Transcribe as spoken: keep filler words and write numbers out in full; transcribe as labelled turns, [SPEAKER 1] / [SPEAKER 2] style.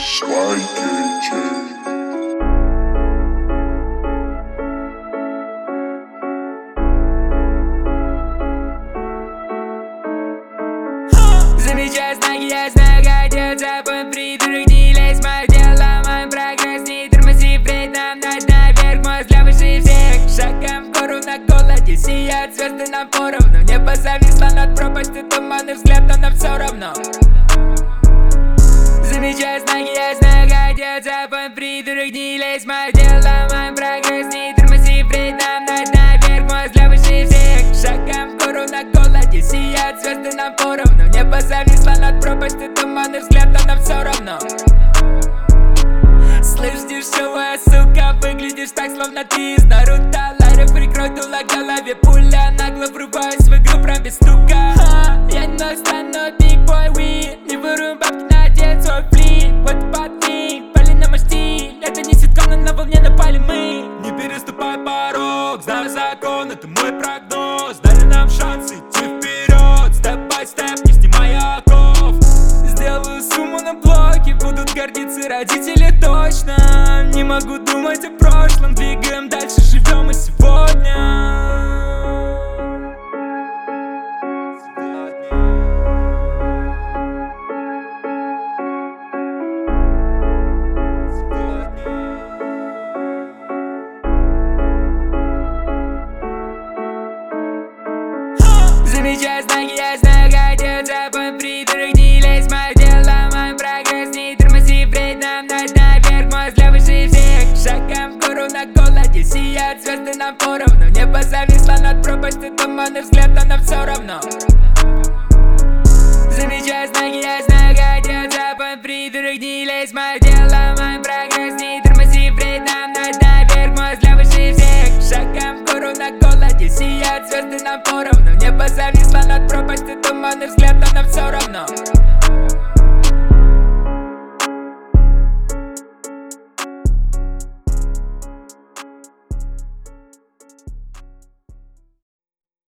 [SPEAKER 1] Замечаю знаки, я знаю, как делать запад. Придурок, не лезь в мое дело. Мой прогресс, не тормози, впредь нам дать наверх. Мой взгляд выше всех. Шагом в гору на голоде сияют звезды нам поровну. Небо зависло над пропастью, туманный взгляд, но нам все равно. Замечаю знаки, я знаю, как делать запад. Придурок, не лезь в мое дело. Мой прогресс, не тормози, впредь нам дать наверх. Мой взгляд выше всех. Шагом в гору на голоде сияют звезды нам поровну. Небо зависло над пропастью, туманный взгляд, но нам все равно. Слышь, дешевая сука, выглядишь так, словно ты из Наруто. Лайров, прикрой дуло к голове, пуля нагло врубаюсь в игру прям без стука. Ха, я не стану big boy, we не воруем бабки на одет свой флип. Вот подвиг, пали на мой стиль. Это не ситком, но на волне напали мы. Не переступай порог, знаю закон, это мой прогноз. Дали нам шанс идти вперед, степ-бай-степ, не снимай оков. Сделаю сумму на блоке, будут гордиться родители точно. Не могу думать о прошлом, двигаем дальше, живем и сегодня. Замечаю знаки, я знаю, как делать запад. Придурок, не лезь в мое дело. Мой прогресс, не тормози, впредь нам дать наверх. Мой взгляд выше всех. Шагом в гору на голоде сияют звезды нам поровну. Небо зависло над пропастью, туманный взгляд, но нам все равно. Замечаю знаки, я знаю, как делать запад. Придурок, не лезь в мое дело. Мой прогресс, не тормози, впредь нам дать наверх. Мой взгляд выше всех. Шагом в гору на голоде сияют звезды нам поровну. Небо зависло над пропастью, туманный взгляд.